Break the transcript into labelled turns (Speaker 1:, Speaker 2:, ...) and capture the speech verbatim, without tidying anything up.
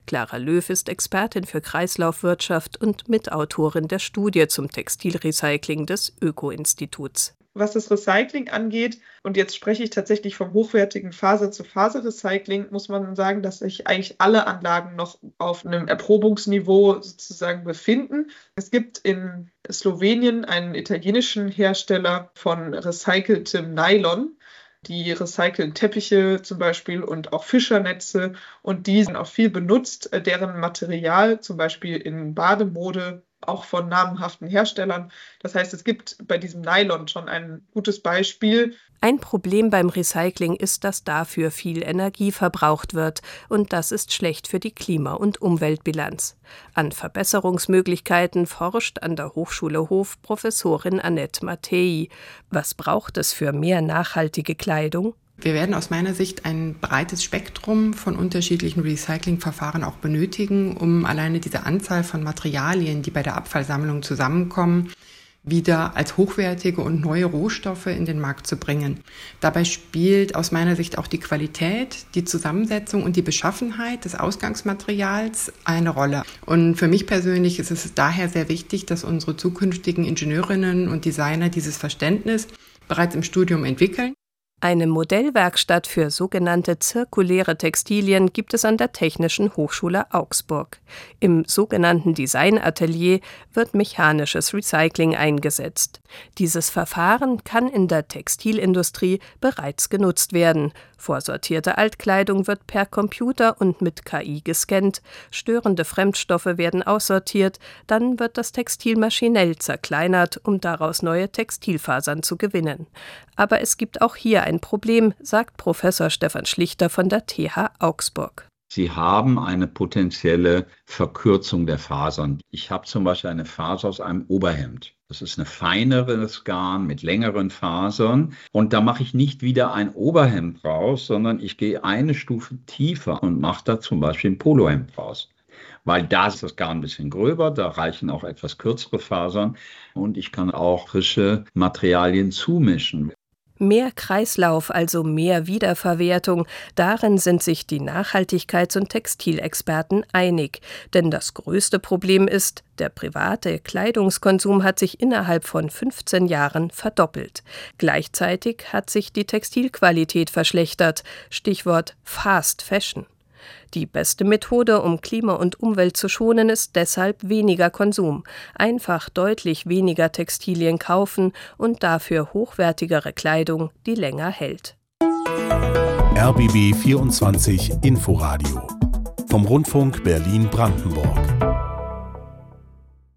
Speaker 1: Clara Löw ist Expertin für Kreislaufwirtschaft und Mitautorin der Studie zum Textilrecycling des Öko-Instituts.
Speaker 2: Was das Recycling angeht, und jetzt spreche ich tatsächlich vom hochwertigen Faser-zu-Faser-Recycling, muss man sagen, dass sich eigentlich alle Anlagen noch auf einem Erprobungsniveau sozusagen befinden. Es gibt in Slowenien einen italienischen Hersteller von recyceltem Nylon. Die recyceln Teppiche zum Beispiel und auch Fischernetze, und die sind auch viel benutzt, deren Material zum Beispiel in Bademode, auch von namenhaften Herstellern. Das heißt, es gibt bei diesem Nylon schon ein gutes Beispiel.
Speaker 1: Ein Problem beim Recycling ist, dass dafür viel Energie verbraucht wird, und das ist schlecht für die Klima- und Umweltbilanz. An Verbesserungsmöglichkeiten forscht an der Hochschule Hof Professorin Annette Mattei. Was braucht es für mehr nachhaltige Kleidung?
Speaker 3: Wir werden aus meiner Sicht ein breites Spektrum von unterschiedlichen Recyclingverfahren auch benötigen, um alleine diese Anzahl von Materialien, die bei der Abfallsammlung zusammenkommen, wieder als hochwertige und neue Rohstoffe in den Markt zu bringen. Dabei spielt aus meiner Sicht auch die Qualität, die Zusammensetzung und die Beschaffenheit des Ausgangsmaterials eine Rolle. Und für mich persönlich ist es daher sehr wichtig, dass unsere zukünftigen Ingenieurinnen und Designer dieses Verständnis bereits im Studium entwickeln.
Speaker 1: Eine Modellwerkstatt für sogenannte zirkuläre Textilien gibt es an der Technischen Hochschule Augsburg. Im sogenannten Designatelier wird mechanisches Recycling eingesetzt. Dieses Verfahren kann in der Textilindustrie bereits genutzt werden. Vorsortierte Altkleidung wird per Computer und mit K I gescannt, störende Fremdstoffe werden aussortiert, dann wird das Textil maschinell zerkleinert, um daraus neue Textilfasern zu gewinnen. Aber es gibt auch hier ein Problem, sagt Professor Stefan Schlichter von der T H Augsburg.
Speaker 4: Sie haben eine potenzielle Verkürzung der Fasern. Ich habe zum Beispiel eine Faser aus einem Oberhemd. Das ist ein feineres Garn mit längeren Fasern. Und da mache ich nicht wieder ein Oberhemd raus, sondern ich gehe eine Stufe tiefer und mache da zum Beispiel ein Polohemd raus. Weil da ist das Garn ein bisschen gröber, da reichen auch etwas kürzere Fasern und ich kann auch frische Materialien zumischen.
Speaker 1: Mehr Kreislauf, also mehr Wiederverwertung, darin sind sich die Nachhaltigkeits- und Textilexperten einig. Denn das größte Problem ist, der private Kleidungskonsum hat sich innerhalb von fünfzehn Jahren verdoppelt. Gleichzeitig hat sich die Textilqualität verschlechtert. Stichwort Fast Fashion. Die beste Methode, um Klima und Umwelt zu schonen, ist deshalb weniger Konsum. Einfach deutlich weniger Textilien kaufen und dafür hochwertigere Kleidung, die länger hält.
Speaker 5: R B B vierundzwanzig Inforadio vom Rundfunk Berlin-Brandenburg.